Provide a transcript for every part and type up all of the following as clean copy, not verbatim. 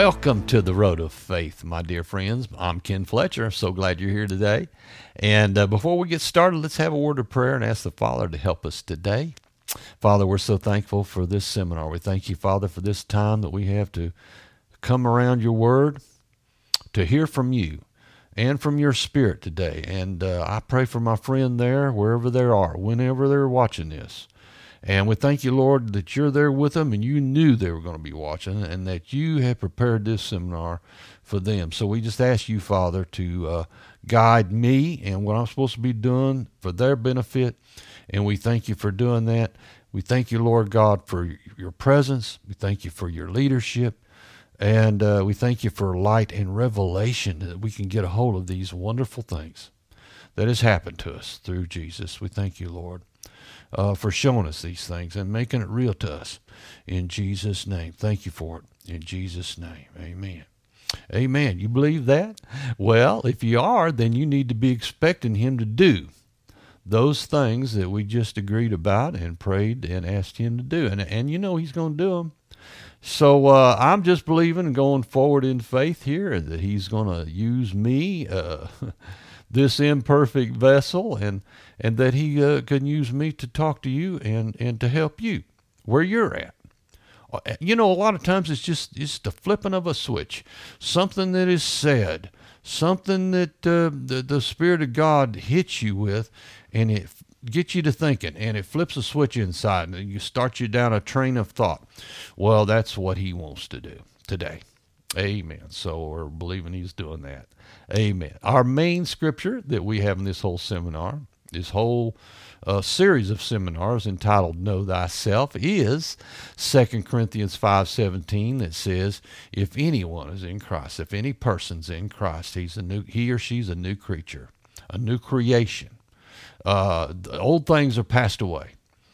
Welcome to the Road of Faith, my dear friends. I'm Ken Fletcher. So glad you're here today. And before we get started, let's have a word of prayer and ask the Father to help us today. Father, we're so thankful for this seminar. We thank you, Father, for this time that we have to come around your word, to hear from you and from your spirit today. And I pray for my friend there, wherever they are, whenever they're watching this. And we thank you, Lord, that you're there with them and you knew they were going to be watching and that you have prepared this seminar for them. So we just ask you, Father, to guide me and what I'm supposed to be doing for their benefit. And we thank you for doing that. We thank you, Lord God, for your presence. We thank you for your leadership. And we thank you for light and revelation that we can get a hold of these wonderful things that has happened to us through Jesus. We thank you, Lord, for showing us these things and making it real to us. In Jesus' name. Thank you for it. In Jesus' name. Amen. Amen. You believe that? Well, if you are, then you need to be expecting him to do those things that we just agreed about and prayed and asked him to do. And you know he's going to do them. So I'm just believing and going forward in faith here that he's going to use me, this imperfect vessel, and that he can use me to talk to you and to help you where you're at. You know, a lot of times it's the flipping of a switch, something that is said, something that the Spirit of God hits you with, and it gets you to thinking, and it flips a switch inside, and you start you down a train of thought. Well, that's what he wants to do today. Amen. So we're believing he's doing that. Amen. Our main scripture that we have in this whole seminar, this whole series of seminars entitled Know Thyself, is 2 Corinthians 5:17 that says, if anyone is in Christ, if any person's in Christ, he or she's a new creature, a new creation. The old things are passed away.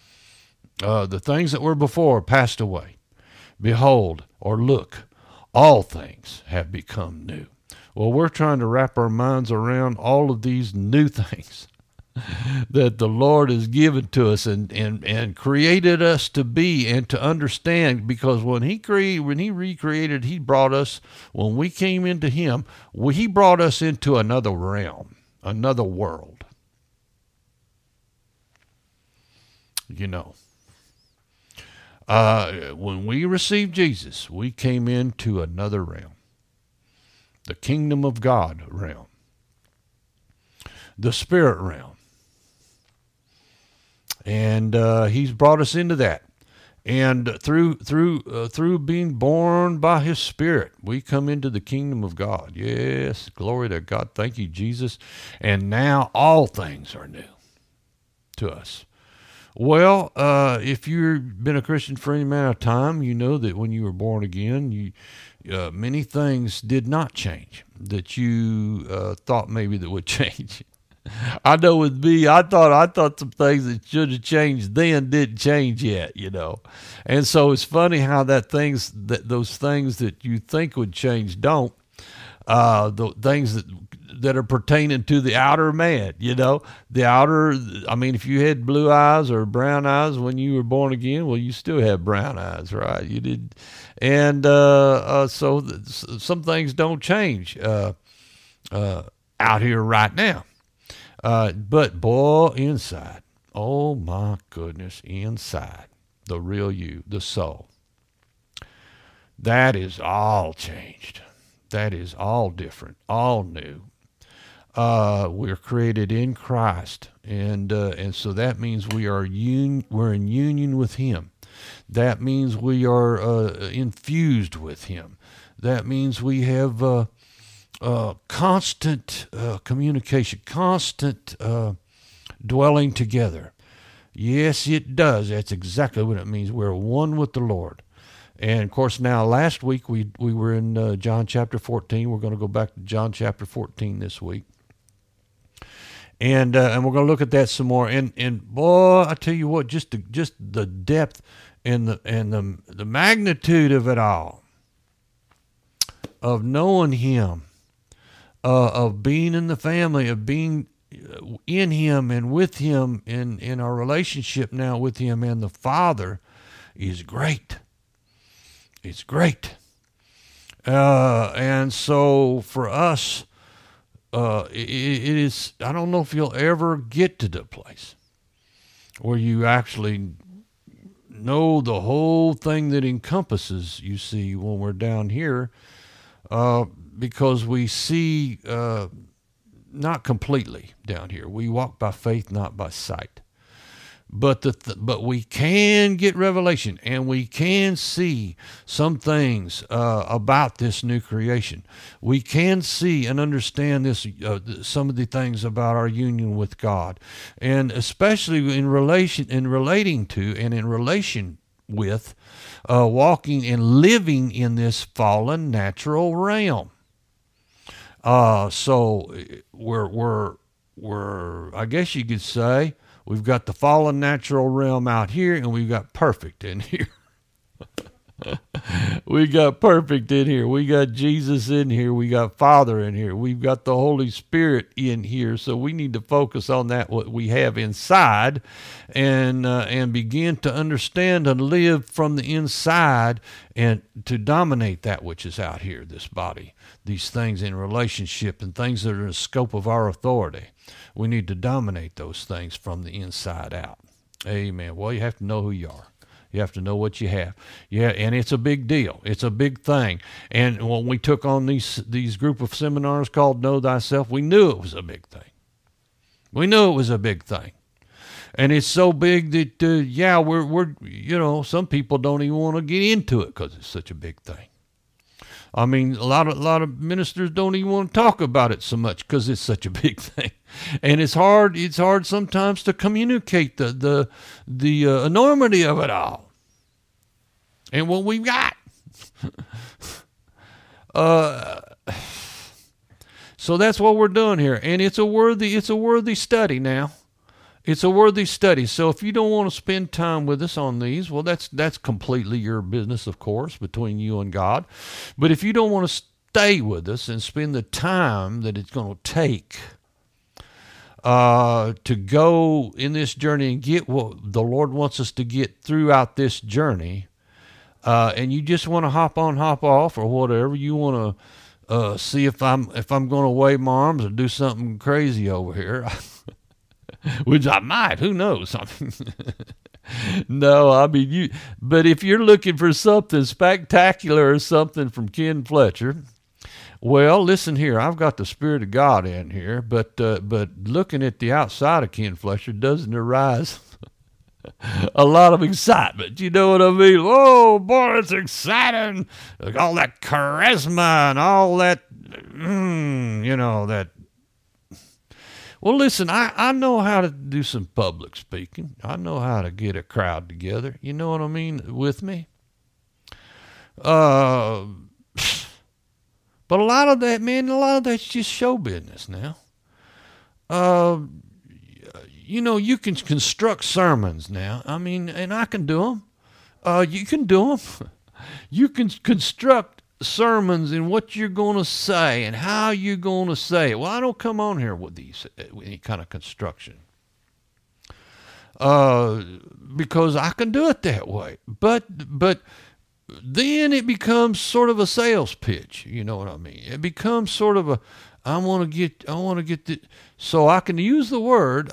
The things that were before passed away. Behold, or look, all things have become new. Well, we're trying to wrap our minds around all of these new things that the Lord has given to us and created us to be and to understand, because when he recreated, he brought us, when we came into him, he brought us into another realm, another world. You know, when we received Jesus, we came into another realm, the kingdom of God realm, the spirit realm. And he's brought us into that. And through being born by his Spirit, we come into the kingdom of God. Yes, glory to God. Thank you, Jesus. And now all things are new to us. Well, if you've been a Christian for any amount of time, you know that when you were born again, many things did not change that you thought maybe that would change. I know with me, I thought some things that should have changed then didn't change yet, you know. And so it's funny how those things that you think would change don't. The things that are pertaining to the outer man, you know, if you had blue eyes or brown eyes when you were born again, well, you still have brown eyes, right? You did. And so some things don't change out here right now. But boy, inside, oh my goodness, inside, the real you, the soul, that is all changed. That is all different, all new. We're created in Christ, and so that means we're in union with him. That means we are infused with him. That means we have constant communication, constant dwelling together. Yes, it does. That's exactly what it means. We're one with the Lord. And of course, now last week we were in John chapter 14. We're going to go back to John chapter 14 this week. And we're going to look at that some more. And boy, I tell you what, just the depth and the magnitude of it all, of knowing him, of being in the family, of being in him and with him in our relationship now with him and the Father, is great. It's great. And so for us, it is, I don't know if you'll ever get to the place where you actually know the whole thing that encompasses, you see, when we're down here, because we see not completely down here. We walk by faith, not by sight. But we can get revelation, and we can see some things about this new creation. We can see and understand this, some of the things about our union with God, and especially in relating to, and in relation with, walking and living in this fallen natural realm. So we're I guess you could say, we've got the fallen natural realm out here, and we've got perfect in here. We got perfect in here. We got Jesus in here. We got Father in here. We've got the Holy Spirit in here. So we need to focus on that, what we have inside, and begin to understand and live from the inside, and to dominate that which is out here, this body, these things in relationship and things that are in the scope of our authority. We need to dominate those things from the inside out. Amen. Well, you have to know who you are. You have to know what you have. Yeah, and it's a big deal. It's a big thing. And when we took on these group of seminars called Know Thyself, we knew it was a big thing. We knew it was a big thing. And it's so big that, we're some people don't even want to get into it because it's such a big thing. I mean, a lot of ministers don't even want to talk about it so much because it's such a big thing, and it's hard sometimes to communicate the enormity of it all, and what we've got. So that's what we're doing here, and it's a worthy study now. It's a worthy study. So if you don't want to spend time with us on these, well, that's completely your business, of course, between you and God. But if you don't want to stay with us and spend the time that it's going to take to go in this journey and get what the Lord wants us to get throughout this journey, and you just want to hop on, hop off, or whatever, you want to see if I'm going to wave my arms or do something crazy over here. Which I might, who knows? No, I mean, but if you're looking for something spectacular or something from Ken Fletcher, well, listen here, I've got the Spirit of God in here, but looking at the outside of Ken Fletcher doesn't arise a lot of excitement. You know what I mean? Oh, boy, it's exciting. All that charisma and all that, that. Well, listen, I know how to do some public speaking. I know how to get a crowd together. You know what I mean with me? But a lot of that's just show business now. You can construct sermons now. I mean, and I can do them. You can do them. You can construct sermons and what you're going to say and how you're going to say it. Well, I don't come on here with any kind of construction, because I can do it that way. But then it becomes sort of a sales pitch. You know what I mean? It becomes sort of I want to get the, so I can use the word.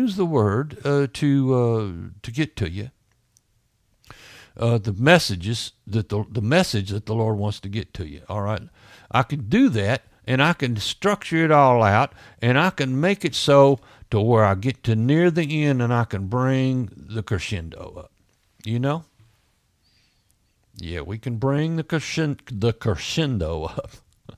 To get to you. The message that the Lord wants to get to you. All right, I can do that, and I can structure it all out, and I can make it so to where I get to near the end, and I can bring the crescendo up. You know? Yeah, we can bring the crescendo up,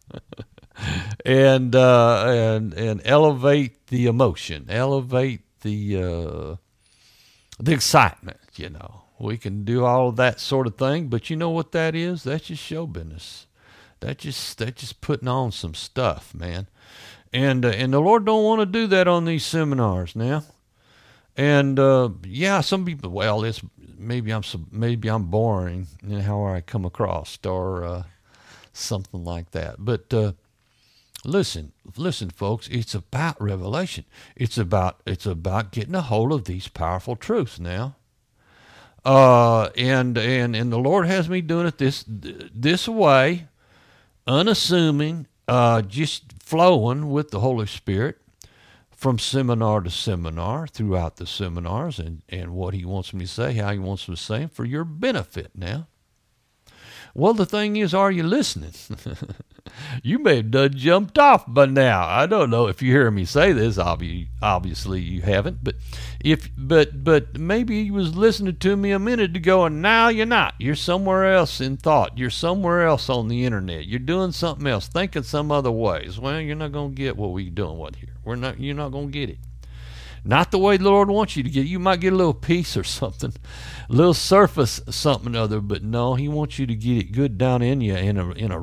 and elevate the emotion, elevate the excitement. You know. We can do all of that sort of thing, but you know what that is? That's just show business. That's just putting on some stuff, man. And the Lord don't want to do that on these seminars now. And some people, well, it's maybe I'm boring in how I come across, or something like that. But listen, folks. It's about revelation. It's about getting a hold of these powerful truths now. And the Lord has me doing it this way, unassuming, just flowing with the Holy Spirit from seminar to seminar throughout the seminars, and what he wants me to say, how he wants me to say, for your benefit now. Well, the thing is, are you listening? You may have done jumped off by now. I don't know if you hear me say this. Obviously, you haven't. But maybe you was listening to me a minute ago, and now you're not. You're somewhere else in thought. You're somewhere else on the internet. You're doing something else, thinking some other ways. Well, you're not going to get what we're doing with here. You're not going to get it. Not the way the Lord wants you to get. You might get a little piece or something, a little surface something or other, but no, he wants you to get it good down in you in a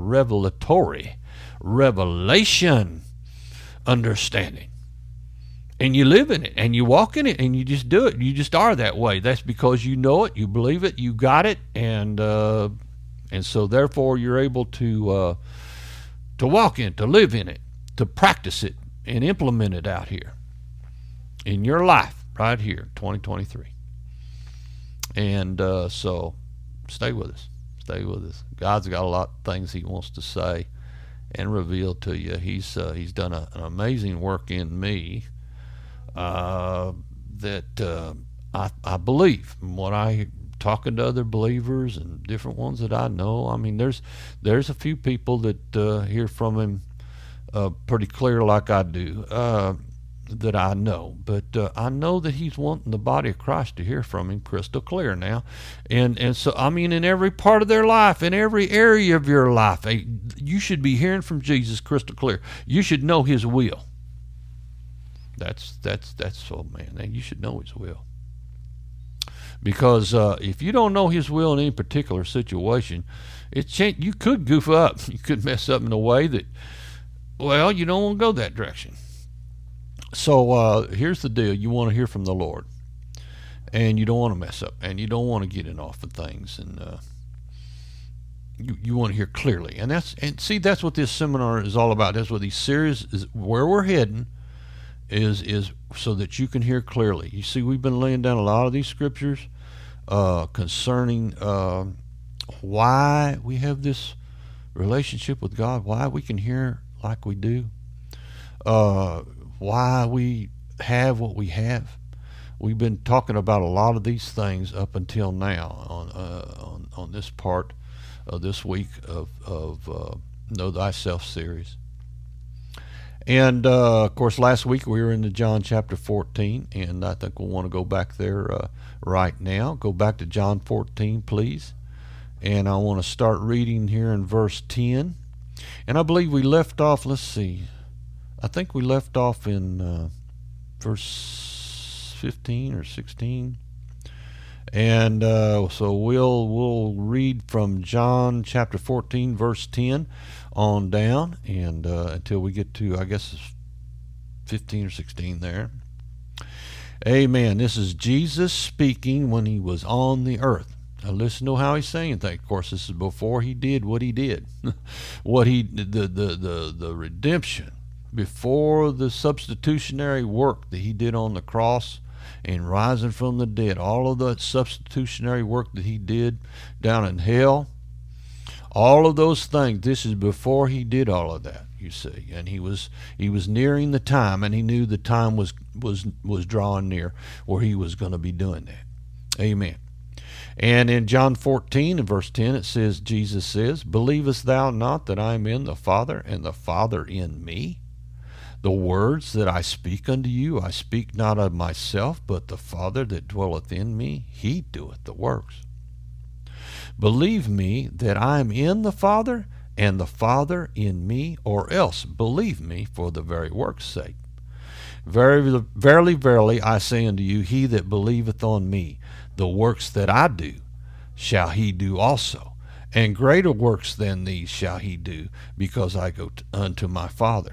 revelation understanding. And you live in it, and you walk in it, and you just do it. You just are that way. That's because you know it, you believe it, you got it, and so therefore you're able to walk in, to live in it, to practice it, and implement it out here in your life right here, 2023. And so stay with us. Stay with us. God's got a lot of things he wants to say and reveal to you. He's done an amazing work in me that I believe. From what I talking to other believers and different ones that I know, I mean, there's a few people that hear from him pretty clear like I do. That I know, but I know that he's wanting the body of Christ to hear from him crystal clear now, and so I mean, in every part of their life, in every area of your life, you should be hearing from Jesus crystal clear. You should know his will. That's so, man, you should know his will, because if you don't know his will in any particular situation, you could goof up, you could mess up in a way that, well, you don't want to go that direction. So here's the deal. You want to hear from the Lord, and you don't want to mess up, and you don't want to get in off of things, and you want to hear clearly. And that's what this seminar is all about. That's what these series is, where we're heading is so that you can hear clearly. You see, we've been laying down a lot of these scriptures concerning why we have this relationship with God, why we can hear like we do, why we have what we have. We've been talking about a lot of these things up until now on this part of this week of Know Thyself series. And of course, last week we were in the John chapter 14, and I think we'll want to go back there right now. Go back to John 14, please. And I want to start reading here in verse 10. And I believe we left off, let's see, I think we left off in verse 15 or 16. And so we'll read from John chapter 14, verse 10 on down, and until we get to, I guess, 15 or 16 there. Amen. This is Jesus speaking when he was on the earth. Now listen to how he's saying things. Of course, this is before he did what he did. The redemption, before the substitutionary work that he did on the cross and rising from the dead, all of the substitutionary work that he did down in hell, all of those things, this is before he did all of that, you see. And he was nearing the time, and he knew the time was drawing near where he was going to be doing that. Amen. And in John 14 and verse 10 it says, Jesus says, "Believest thou not that I am in the Father, and the Father in me? The words that I speak unto you, I speak not of myself, but the Father that dwelleth in me, he doeth the works. Believe me that I am in the Father, and the Father in me, or else believe me for the very work's sake. Verily, verily, I say unto you, he that believeth on me, the works that I do, shall he do also, and greater works than these shall he do, because I go unto my Father.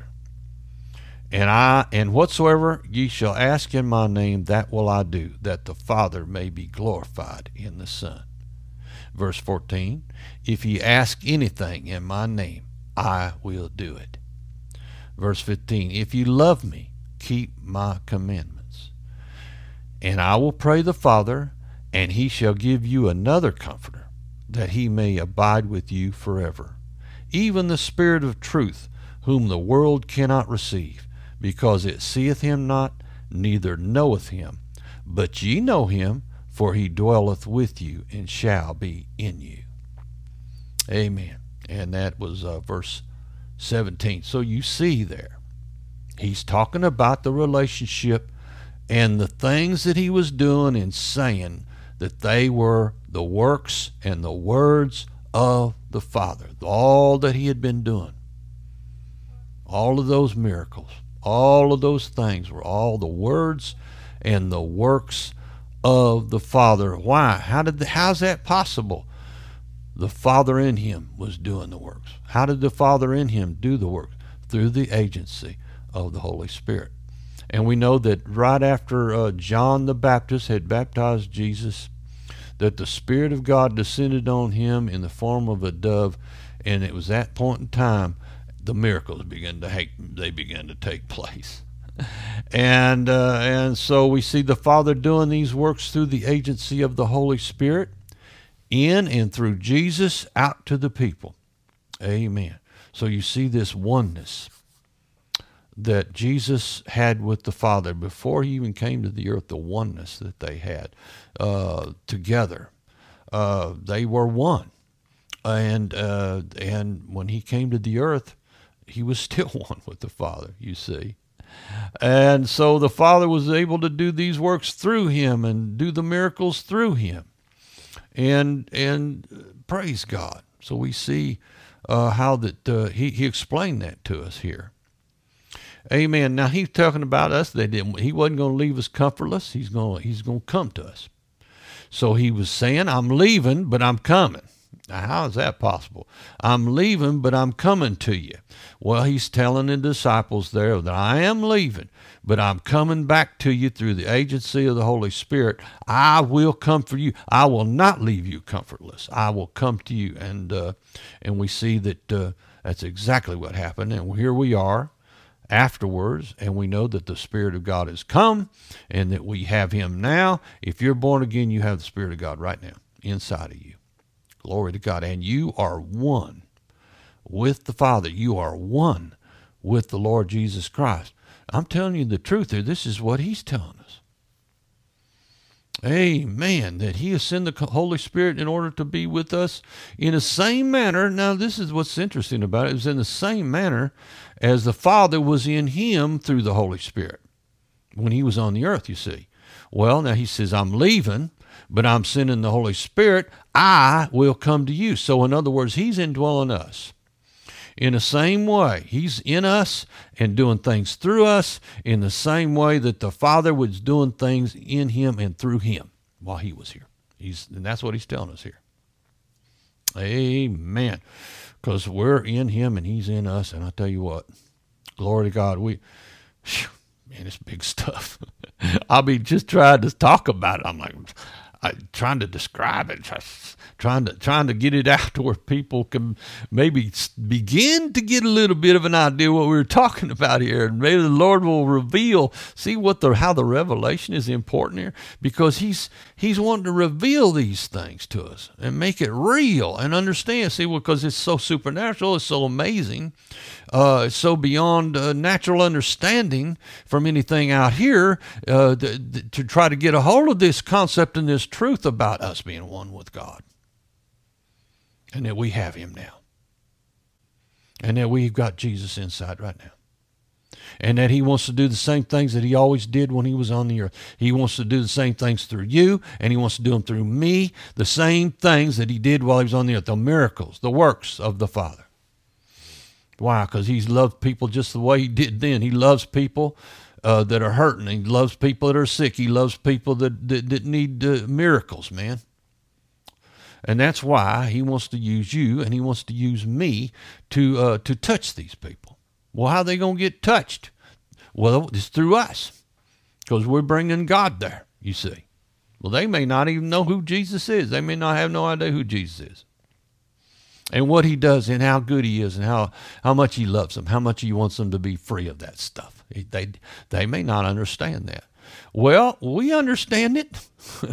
And whatsoever ye shall ask in my name, that will I do, that the Father may be glorified in the Son." Verse 14, "If ye ask anything in my name, I will do it." Verse 15, "If ye love me, keep my commandments. And I will pray the Father, and he shall give you another Comforter, that he may abide with you forever, even the Spirit of truth, whom the world cannot receive, because it seeth him not, neither knoweth him. But ye know him, for he dwelleth with you and shall be in you. Amen. And that was verse 17. So you see there, he's talking about the relationship and the things that he was doing and saying, that they were the works and the words of the Father. All that he had been doing, all of those miracles, all of those things were all the words and the works of the Father. Why? How's that possible? The Father in him was doing the works. How did the Father in him do the works? Through the agency of the Holy Spirit. And we know that right after John the Baptist had baptized Jesus, that the Spirit of God descended on him in the form of a dove, and it was that point in time the miracles began to take place. And so we see the Father doing these works through the agency of the Holy Spirit, in and through Jesus out to the people. Amen. So you see this oneness that Jesus had with the Father before he even came to the earth, the oneness that they had together. They were one. And when he came to the earth, he was still one with the Father, you see. And so the Father was able to do these works through him and do the miracles through him. And praise God. So we see how that he explained that to us here. Amen. Now he's talking about us. He wasn't going to leave us comfortless. He's going to come to us. So he was saying, I'm leaving, but I'm coming. Now, how is that possible? I'm leaving, but I'm coming to you. Well, he's telling the disciples there that I am leaving, but I'm coming back to you through the agency of the Holy Spirit. I will come for you. I will not leave you comfortless. I will come to you. And we see that that's exactly what happened. And here we are afterwards, and we know that the Spirit of God has come and that we have him now. If you're born again, you have the Spirit of God right now inside of you. Glory to God. And you are one with the Father. You are one with the Lord Jesus Christ. I'm telling you the truth here. This is what he's telling us. Amen. That he has sent the Holy Spirit in order to be with us in the same manner. Now, this is what's interesting about it. It was in the same manner as the Father was in him through the Holy Spirit when he was on the earth, you see. Well, now he says, I'm leaving, but I'm sending the Holy Spirit. I will come to you. So in other words, he's indwelling us. In the same way, he's in us and doing things through us in the same way that the Father was doing things in him and through him while he was here. And that's what he's telling us here. Amen. Because we're in him and he's in us. And I tell you what, glory to God, man, it's big stuff. I'll be just trying to talk about it. I'm like, trying to describe it, trying to get it out to where people can maybe begin to get a little bit of an idea what we were talking about here, and maybe the Lord will reveal. See how the revelation is important here, because He's wanting to reveal these things to us and make it real and understand. See, because it's so supernatural, it's so amazing, it's so beyond natural understanding from anything out here. To try to get a hold of this concept and this truth about us being one with God, and that we have him now, and that we've got Jesus inside right now, and that he wants to do the same things that he always did when he was on the earth. He wants to do the same things through you, and he wants to do them through me, the same things that he did while he was on the earth, the miracles, the works of the Father. Why? Because he loved people just the way he did then. He loves people that are hurting. He loves people that are sick. He loves people that need miracles, man. And that's why he wants to use you, and he wants to use me to touch these people. Well, how are they going to get touched? Well, it's through us, because we're bringing God there, you see. Well, they may not even know who Jesus is. They may not have no idea who Jesus is, and what he does, and how good he is, and how much he loves them, how much he wants them to be free of that stuff. They may not understand that. Well, we understand it.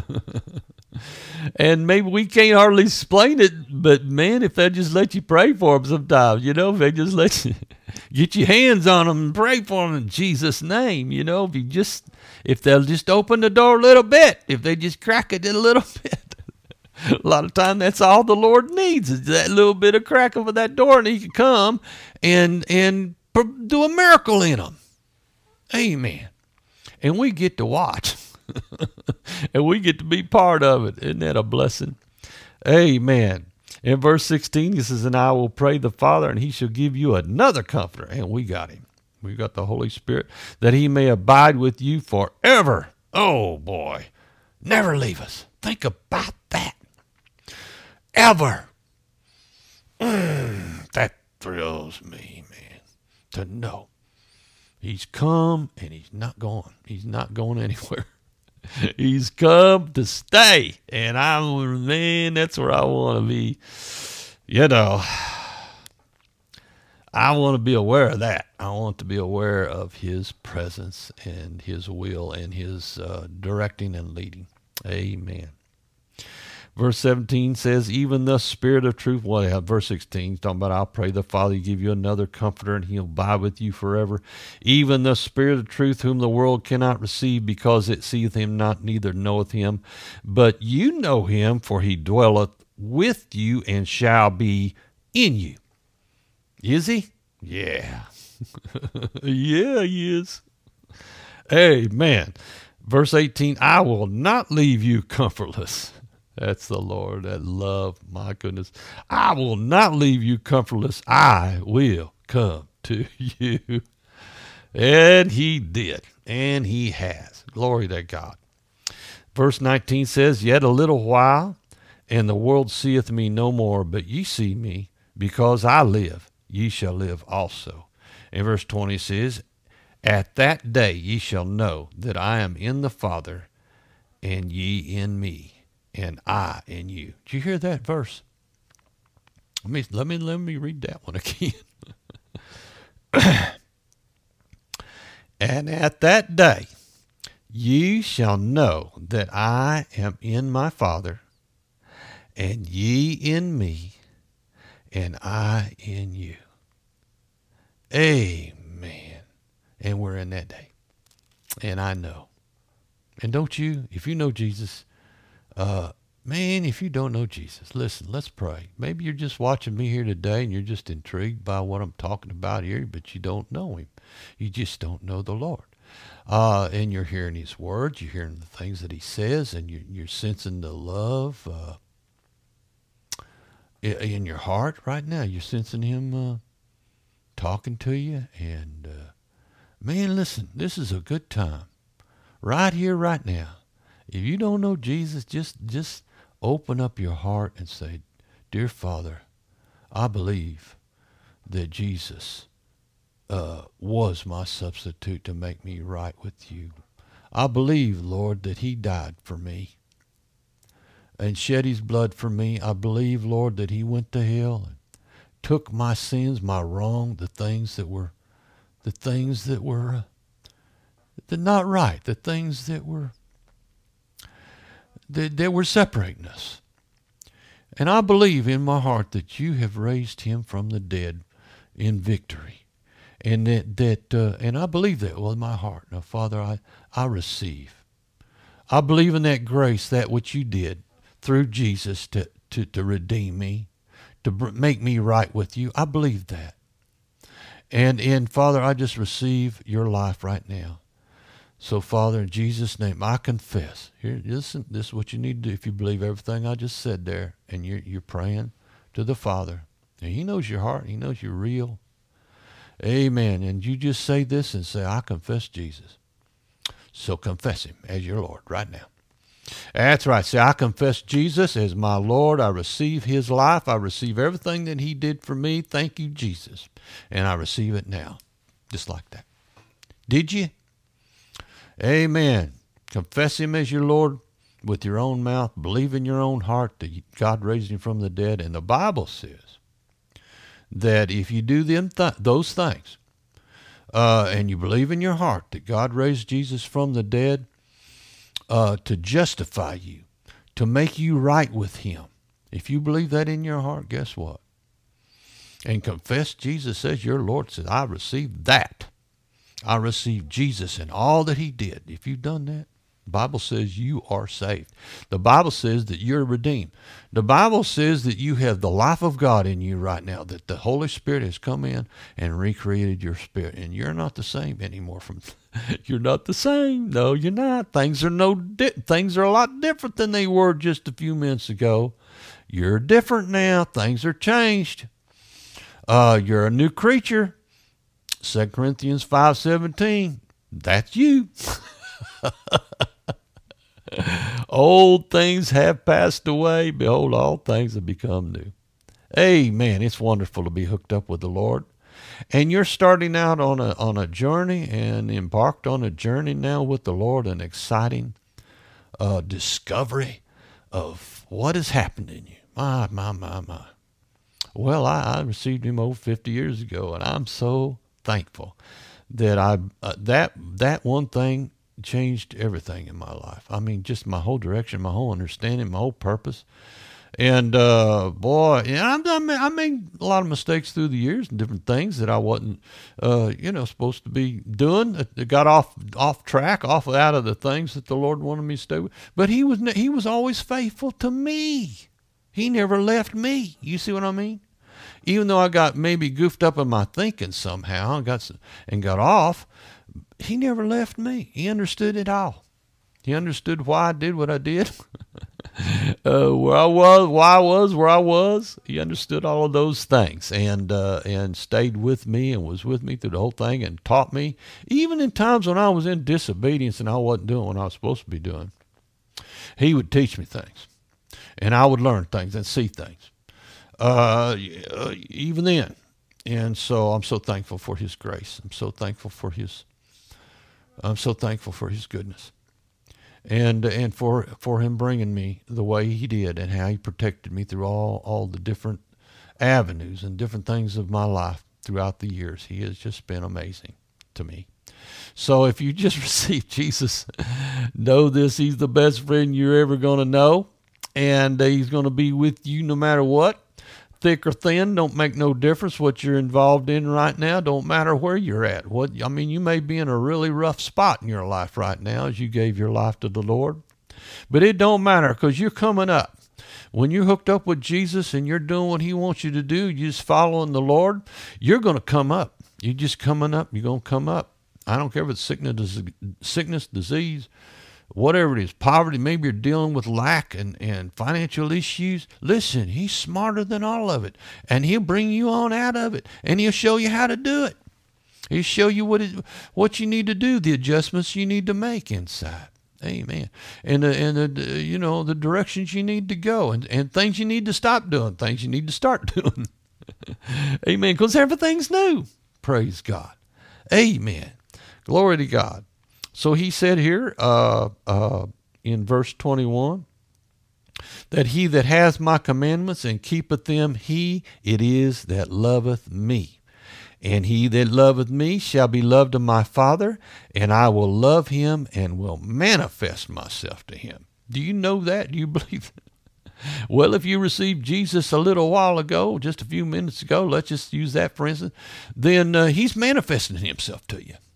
And maybe we can't hardly explain it, but man, if they just let you pray for them sometimes, if they just let you get your hands on them and pray for them in Jesus' name, if they'll just open the door a little bit, if they just crack it a little bit. A lot of time that's all the Lord needs is that little bit of crack over that door, and he can come and do a miracle in them. Amen. And we get to watch. And we get to be part of it. Isn't that a blessing? Amen. In verse 16, he says, and I will pray the Father, and he shall give you another comforter. And we got him. We got the Holy Spirit, that he may abide with you forever. Oh, boy. Never leave us. Think about that. Ever. That thrills me, man, to know he's come and he's not gone. He's not going anywhere. He's come to stay. And that's where I want to be. I want to be aware of that. I want to be aware of his presence and his will and his directing and leading. Amen. Verse 17 says, even the Spirit of truth. Well, verse 16 is talking about, I'll pray the Father give you another comforter, and he'll abide with you forever. Even the Spirit of truth, whom the world cannot receive, because it seeth him not, neither knoweth him. But you know him, for he dwelleth with you and shall be in you. Is he? Yeah. Yeah, he is. Amen. Verse 18, I will not leave you comfortless. That's the Lord, that love, my goodness. I will not leave you comfortless. I will come to you. And he did, and he has. Glory to God. Verse 19 says, yet a little while, and the world seeth me no more, but ye see me, because I live, ye shall live also. And verse 20 says, at that day ye shall know that I am in the Father, and ye in me, and I in you. Did you hear that verse? Let me read that one again. And at that day ye shall know that I am in my Father, and ye in me, and I in you. Amen. And we're in that day. And I know. And don't you? If you know Jesus, man, if you don't know Jesus, listen, let's pray. Maybe you're just watching me here today and you're just intrigued by what I'm talking about here, but you don't know him. You just don't know the Lord. And you're hearing his words, you're hearing the things that he says, and you're sensing the love in your heart right now. You're sensing him talking to you. And man, listen, this is a good time. Right here, right now. If you don't know Jesus, just open up your heart and say, dear Father, I believe that Jesus was my substitute to make me right with you. I believe, Lord, that he died for me and shed his blood for me. I believe, Lord, that he went to hell and took my sins, my wrong, the things that were not right, the things that were separating us. And I believe in my heart that you have raised him from the dead in victory. And and I believe that with my heart. Now, Father, I receive. I believe in that grace, that which you did through Jesus to redeem me, to make me right with you. I believe that. And Father, I just receive your life right now. So, Father, in Jesus' name, I confess. Here, listen, this is what you need to do if you believe everything I just said there, and you're praying to the Father. And he knows your heart. He knows you're real. Amen. And you just say this and say, I confess Jesus. So confess him as your Lord right now. That's right. Say, I confess Jesus as my Lord. I receive his life. I receive everything that he did for me. Thank you, Jesus. And I receive it now. Just like that. Did you? Amen. Confess him as your Lord with your own mouth. Believe in your own heart that God raised him from the dead. And the Bible says that if you do those things, and you believe in your heart that God raised Jesus from the dead to justify you, to make you right with him, if you believe that in your heart, guess what? And confess Jesus as your Lord, says, I received that. I received Jesus and all that he did. If you've done that, the Bible says you are saved. The Bible says that you're redeemed. The Bible says that you have the life of God in you right now, that the Holy Spirit has come in and recreated your spirit, and you're not the same anymore. You're not the same. No, you're not. Things are a lot different than they were just a few minutes ago. You're different now. Things are changed. You're a new creature. 2 Corinthians 5:17. That's you. Old things have passed away. Behold, all things have become new. Amen. It's wonderful to be hooked up with the Lord. And you're starting out on a journey and embarked on a journey now with the Lord, an exciting discovery of what has happened in you. My. Well, I received him over 50 years ago, and I'm so thankful that that one thing changed everything in my life. I mean, just my whole direction, my whole understanding, my whole purpose. And boy, I made a lot of mistakes through the years and different things that I wasn't, supposed to be doing. It got off track, out of the things that the Lord wanted me to stay with. But He was always faithful to me. He never left me. You see what I mean? Even though I got maybe goofed up in my thinking somehow and got off, He never left me. He understood it all. He understood why I did what I did, where I was, why I was where I was. He understood all of those things and stayed with me and was with me through the whole thing and taught me, even in times when I was in disobedience and I wasn't doing what I was supposed to be doing. He would teach me things, and I would learn things and see things, even then. And so I'm so thankful for His grace. I'm so thankful for His goodness. And for Him bringing me the way He did and how He protected me through all the different avenues and different things of my life throughout the years. He has just been amazing to me. So if you just received Jesus, know this: He's the best friend you're ever going to know, and He's going to be with you no matter what. Thick or thin, don't make no difference what you're involved in right now. Don't matter where you're at. You may be in a really rough spot in your life right now as you gave your life to the Lord. But it don't matter, because you're coming up. When you're hooked up with Jesus and you're doing what He wants you to do, you're just following the Lord, you're going to come up. You're just coming up. You're going to come up. I don't care if it's sickness, disease, whatever it is, poverty. Maybe you're dealing with lack and financial issues. Listen, He's smarter than all of it, and He'll bring you on out of it, and He'll show you how to do it. He'll show you what you need to do, the adjustments you need to make inside. Amen. And the directions you need to go, and things you need to stop doing, things you need to start doing. Amen. Because everything's new. Praise God. Amen. Glory to God. So He said here in verse 21, that he that has my commandments and keepeth them, he it is that loveth me. And he that loveth me shall be loved of my Father, and I will love him and will manifest myself to him. Do you know that? Do you believe it? Well, if you received Jesus a little while ago, just a few minutes ago, let's just use that for instance, then He's manifesting Himself to you.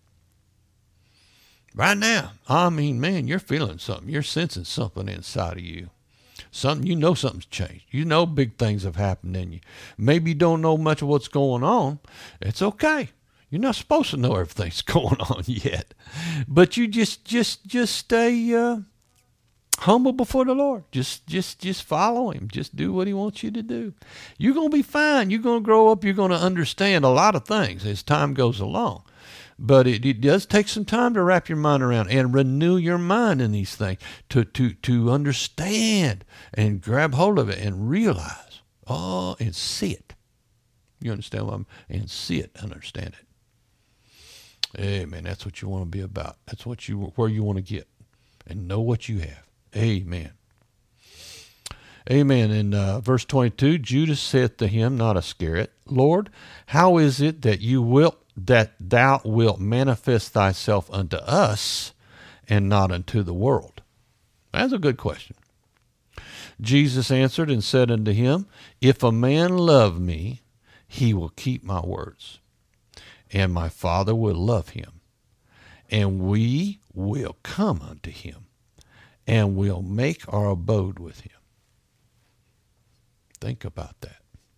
Right now, I mean, man, you're feeling something. You're sensing something inside of you. Something's changed. You know big things have happened in you. Maybe you don't know much of what's going on. It's okay. You're not supposed to know everything's going on yet. But you just stay humble before the Lord. Just follow Him. Just do what He wants you to do. You're going to be fine. You're going to grow up. You're going to understand a lot of things as time goes along. But it does take some time to wrap your mind around and renew your mind in these things, to understand and grab hold of it and realize, and see it. You understand what and see it, understand it. Amen. That's what you want to be about. That's where you want to get and know what you have. Amen. Amen. In verse 22, Judas saith to Him, not Iscariot, Lord, how is it that you wilt that thou wilt manifest thyself unto us and not unto the world? That's a good question. Jesus answered and said unto him, If a man love me, he will keep my words, and my Father will love him, and we will come unto him, and will make our abode with him. Think about that.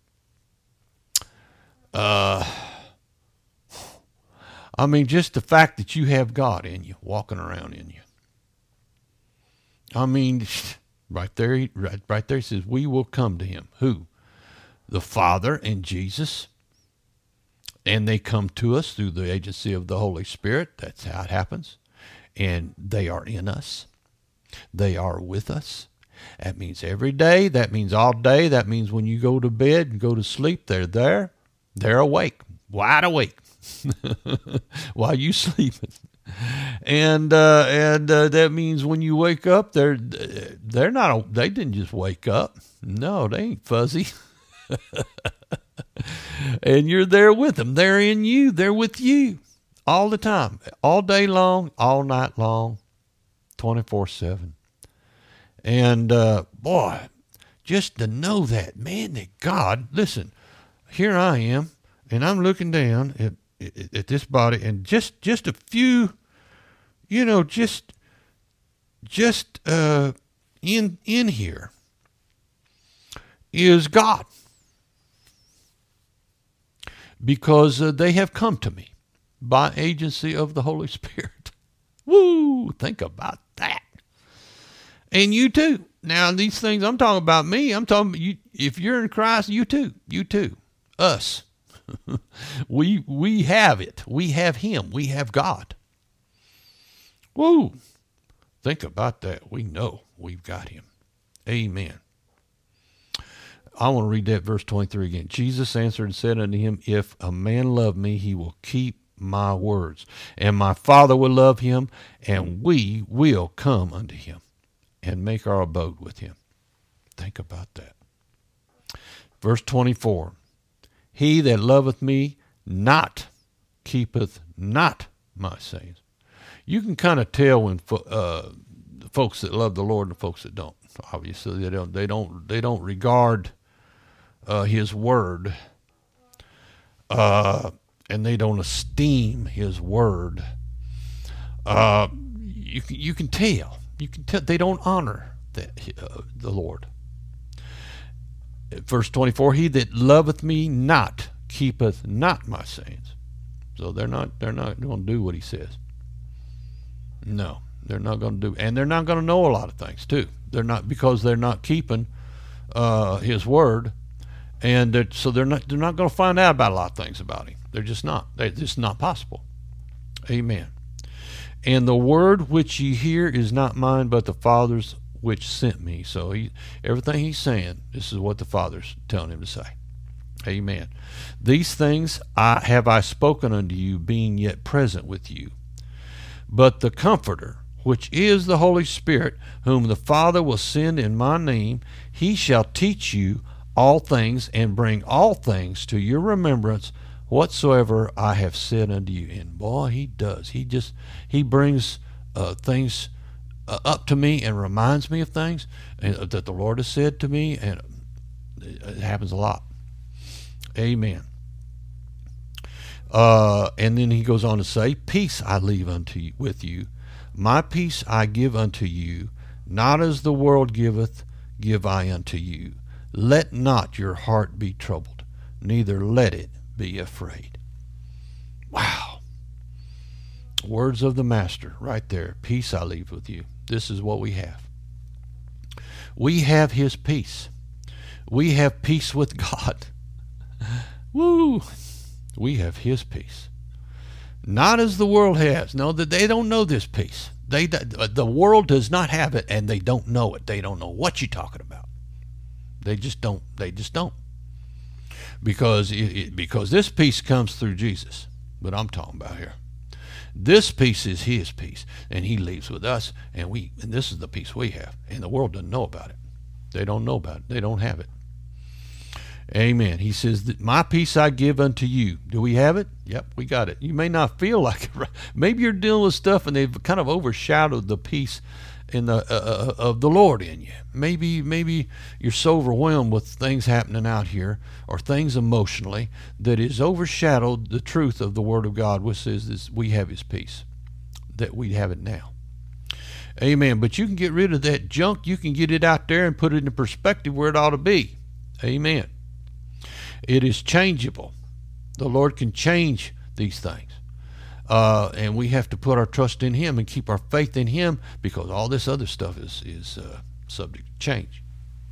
I mean, just the fact that you have God in you, walking around in you. I mean, right there he says, we will come to him. Who? The Father and Jesus. And they come to us through the agency of the Holy Spirit. That's how it happens. And they are in us. They are with us. That means every day. That means all day. That means when you go to bed and go to sleep, they're there. They're awake, wide awake, while you sleeping. And that means when you wake up, they're not. They didn't just wake up. No, they ain't fuzzy. And you're there with them. They're in you. They're with you all the time, all day long, all night long, 24/7. And boy, just to know that, man, that God, listen, here I am, and I'm looking down at this body, and just a few, just in here is God, because they have come to me by agency of the Holy Spirit. Woo! Think about that. And you too. Now, these things, I'm talking about me. I'm talking about you. If you're in Christ, you too. You too. Us. We have it. We have him. We have God. Woo! Think about that. We know we've got him. Amen. I want to read that verse 23 again. Jesus answered and said unto him, If a man love me, he will keep my words, and my Father will love him, and we will come unto him and make our abode with him. Think about that. Verse 24, He that loveth me not keepeth not my sayings. You can kind of tell when the folks that love the Lord and the folks that don't. Obviously, they don't regard his word, and they don't esteem his word. You can tell. You can tell they don't honor the Lord. Verse 24: He that loveth me not keepeth not my sayings. So they're not going to do what he says. No, they're not going to do, and they're not going to know a lot of things too. They're not, because they're not keeping his word, and so they're not going to find out about a lot of things about him. They're just not. It's just not possible. Amen. And the word which ye hear is not mine, but the Father's which sent me. So everything he's saying, this is what the Father's telling him to say. Amen. These things have I spoken unto you, being yet present with you. But the Comforter, which is the Holy Spirit, whom the Father will send in my name, he shall teach you all things, and bring all things to your remembrance, whatsoever I have said unto you. And boy, he does. He brings things up to me and reminds me of things that the Lord has said to me, and it happens a lot. Amen. And then he goes on to say, Peace I leave with you, my peace I give unto you, not as the world giveth, give I unto you. Let not your heart be troubled, neither let it be afraid. Wow. Words of the Master right there. Peace I leave with you. This is what we have. We have his peace. We have peace with God. Woo! We have his peace. Not as the world has. No, that they don't know this peace. The world does not have it, and they don't know it. They don't know what you're talking about. They just don't. Because this peace comes through Jesus. But I'm talking about here. This peace is his peace, and he leaves with us, and this is the peace we have. And the world doesn't know about it. They don't know about it. They don't have it. Amen. He says that my peace I give unto you. Do we have it? Yep, we got it. You may not feel like it. Right? Maybe you're dealing with stuff and they've kind of overshadowed the peace in the of the Lord in you. Maybe you're so overwhelmed with things happening out here or things emotionally that is overshadowed the truth of the Word of God, which says this, we have His peace, that we have it now. Amen. But you can get rid of that junk. You can get it out there and put it in perspective where it ought to be. Amen. It is changeable. The Lord can change these things. And we have to put our trust in Him and keep our faith in Him, because all this other stuff is subject to change.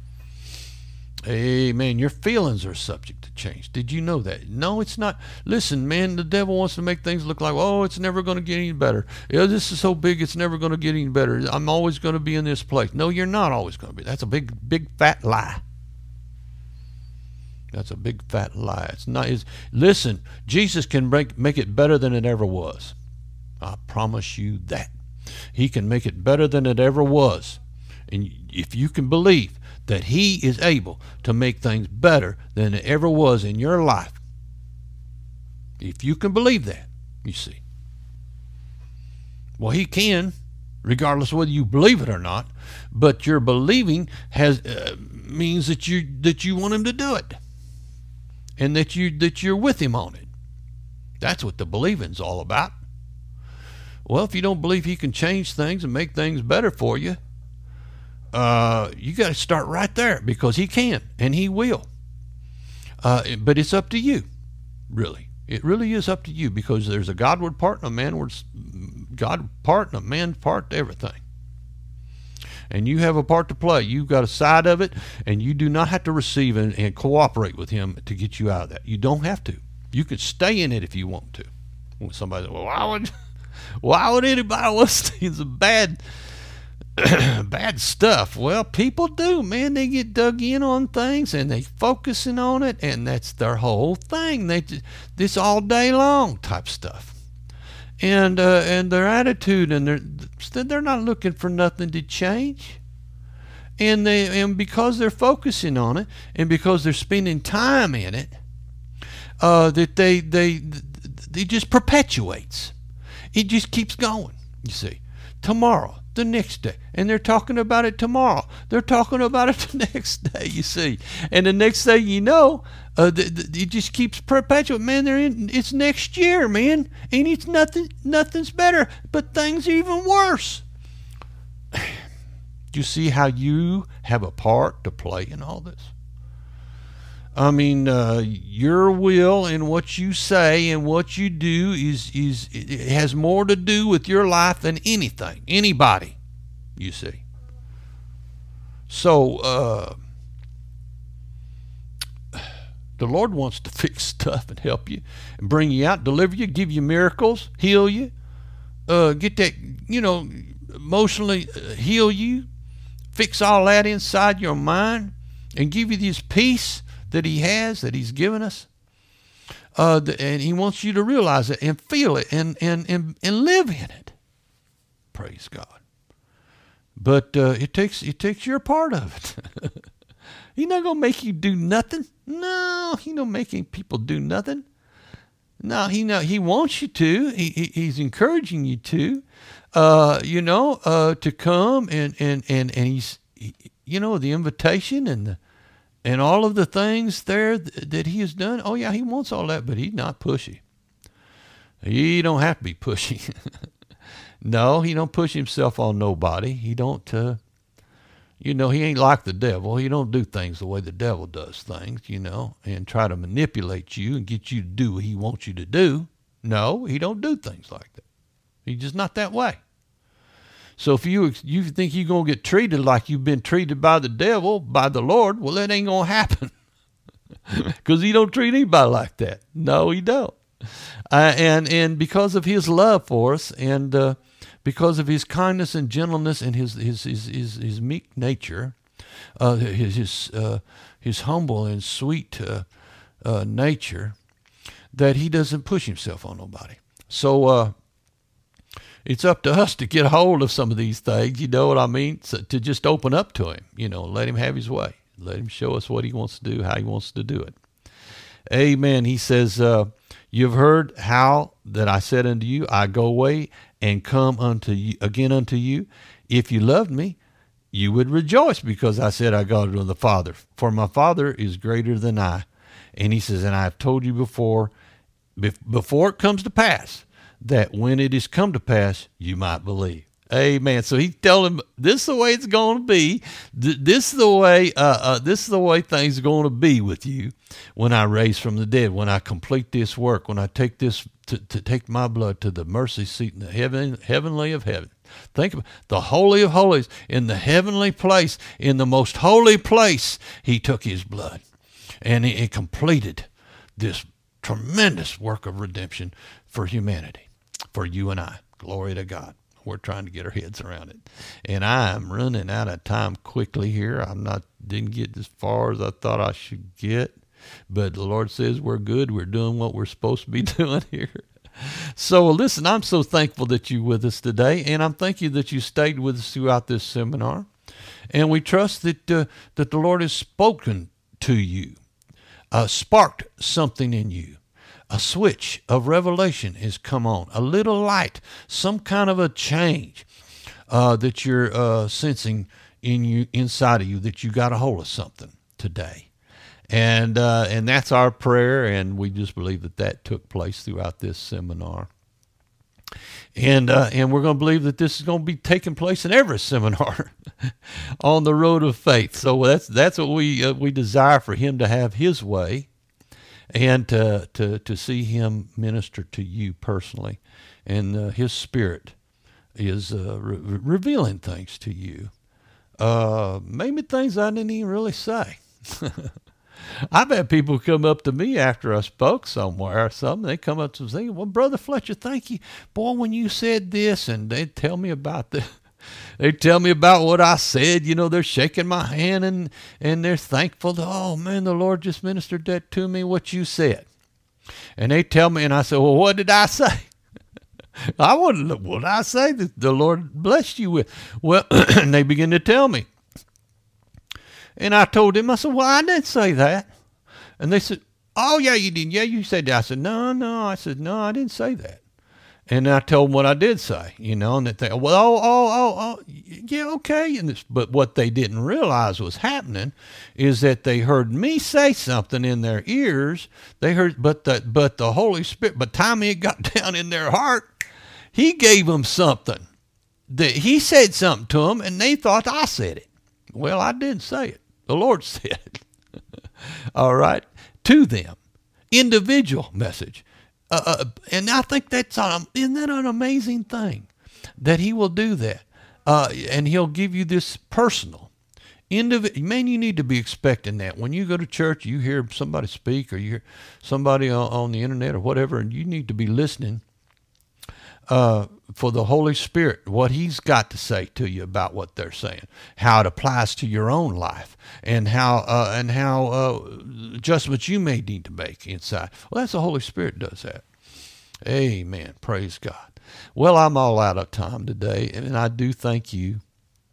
Amen. Your feelings are subject to change. Did you know that? No, it's not. Listen, man, the devil wants to make things look like, oh, it's never going to get any better. Yeah, this is so big, it's never going to get any better. I'm always going to be in this place. No, you're not always going to be. That's a big, fat lie. That's a big fat lie. It's not. Listen, Jesus can make it better than it ever was. I promise you that. He can make it better than it ever was. And if you can believe that He is able to make things better than it ever was in your life, if you can believe that, you see. Well, He can, regardless of whether you believe it or not. But your believing means that you want Him to do it. And that you're with Him on it. That's what the believing's all about. Well, if you don't believe He can change things and make things better for you, you got to start right there, because He can and He will. But it's up to you, really. It really is up to you, because there's a Godward part and a manward part and a man's part to everything. And you have a part to play. You've got a side of it, and you do not have to receive and cooperate with Him to get you out of that. You don't have to. You can stay in it if you want to. When somebody says, well, why would anybody want to stay in some bad stuff? Well, people do, man. They get dug in on things, and they focusing on it, and that's their whole thing. This all day long type stuff. And their attitude, and they're not looking for nothing to change, and because they're focusing on it, and because they're spending time in it, that they just perpetuates. It just keeps going. You see, tomorrow, the next day, and they're talking about it tomorrow. They're talking about it the next day. You see, and the next thing you know, it just keeps perpetuating. Man, it's next year, man, and it's nothing's better, but things are even worse. Do you see how you have a part to play in all this? I mean, your will and what you say and what you do it has more to do with your life than anybody, you see. So, the Lord wants to fix stuff and help you and bring you out, deliver you, give you miracles, heal you, get that, emotionally heal you, fix all that inside your mind, and give you this peace that He's given us. And He wants you to realize it and feel it and live in it. Praise God. But it takes your part of it. He's not going to make you do nothing. No, He don't make any people do nothing. No, He wants you to. He's encouraging you to, to come and He's, the invitation and all of the things there that He has done. Oh yeah, He wants all that, but He's not pushy. He don't have to be pushy. No, He don't push Himself on nobody. He don't, He ain't like the devil. He don't do things the way the devil does things, and try to manipulate you and get you to do what He wants you to do. No, He don't do things like that. He's just not that way. So if you think you're going to get treated like you've been treated by the devil, by the Lord, well, that ain't going to happen. Because He don't treat anybody like that. No, He don't. And because of His love for us, and because of His kindness and gentleness and his meek nature, his humble and sweet nature, that He doesn't push Himself on nobody. So it's up to us to get a hold of some of these things, you know what I mean? So, to just open up to Him, let Him have His way. Let him show us what he wants to do, how he wants to do it. Amen. He says, you've heard how that I said unto you, I go away and come unto you again unto you. If you loved me, you would rejoice because I said I go to the Father. For my Father is greater than I. And he says, and I have told you before it comes to pass, that when it is come to pass, you might believe. Amen. So he told him, this is the way it's going to be. This is the way things are going to be with you when I raise from the dead, when I complete this work, when I take this to take my blood to the mercy seat in the heavenly of heaven. Think of the Holy of Holies, in the heavenly place, in the most holy place. He took his blood, and he completed this tremendous work of redemption for humanity, for you and I. Glory to God. We're trying to get our heads around it. And I'm running out of time quickly here. Didn't get as far as I thought I should get. But the Lord says we're good. We're doing what we're supposed to be doing here. So listen, I'm so thankful that you're with us today. And I'm thank you that you stayed with us throughout this seminar. And we trust that the Lord has spoken to you, sparked something in you. A switch of revelation has come on, a little light, some kind of a change that you're sensing inside of you, that you got a hold of something today. And that's our prayer, and we just believe that took place throughout this seminar. And we're going to believe that this is going to be taking place in every seminar on the road of faith. So that's what we desire, for him to have his way, and to see him minister to you personally. And his Spirit is revealing things to you, maybe things I didn't even really say. I've had people come up to me after I spoke somewhere or something. They come up to me and say, well, Brother Fletcher, thank you. Boy, when you said this, and they tell me about this. They tell me about what I said. They're shaking my hand and they're thankful. Oh, man, the Lord just ministered that to me, what you said. And they tell me, and I say, well, what did I say? I wouldn't, what did I say that the Lord blessed you with? Well, and they begin to tell me. And I told them, I said, well, I didn't say that. And they said, oh, yeah, you did. Yeah, you said that. I said, no. I said, no, I didn't say that. And I told them what I did say, and that they, well, yeah, okay. But what they didn't realize was happening is that they heard me say something in their ears. They heard, but the Holy Spirit, by the time it got down in their heart, he gave them something. He said something to them, and they thought I said it. Well, I didn't say it. The Lord said it. All right, to them, individual message. And I think isn't that an amazing thing that he will do that? And he'll give you this personal, man, you need to be expecting that. When you go to church, you hear somebody speak, or you hear somebody on the internet or whatever, and you need to be listening for the Holy Spirit, what he's got to say to you about what they're saying, how it applies to your own life, and how adjustments you may need to make inside. Well, that's the Holy Spirit does that. Amen. Praise God. Well, I'm all out of time today, and I do thank you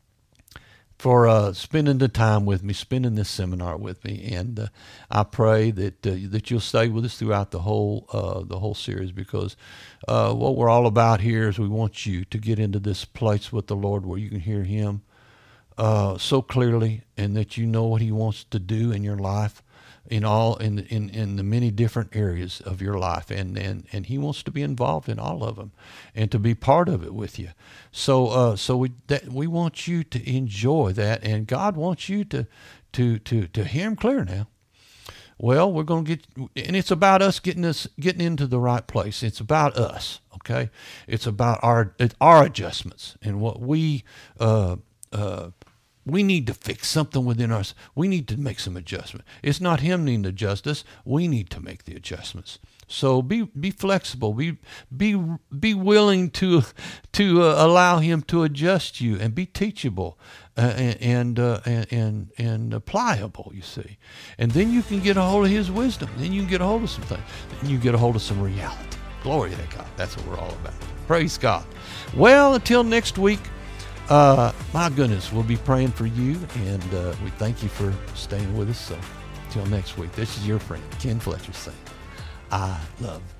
for spending the time with me, spending this seminar with me, and I pray that you'll stay with us throughout the whole series, because what we're all about here is we want you to get into this place with the Lord where you can hear him so clearly, and that you know what he wants to do in your life, in the many different areas of your life, and he wants to be involved in all of them, and to be part of it with you. So we want you to enjoy that, and God wants you to hear him clear now. Well, we're going to and it's about us getting into the right place. It's about us, okay? It's about our adjustments, and what we need to fix something within us. We need to make some adjustment. It's not him needing to adjust us. We need to make the adjustments. So be flexible. Be willing to allow him to adjust you, and be teachable and pliable. You see, and then you can get a hold of his wisdom. Then you can get a hold of some things. Then you get a hold of some reality. Glory to God. That's what we're all about. Praise God. Well, until next week. My goodness, we'll be praying for you, and we thank you for staying with us. So, till next week, this is your friend, Ken Fletcher, saying, I love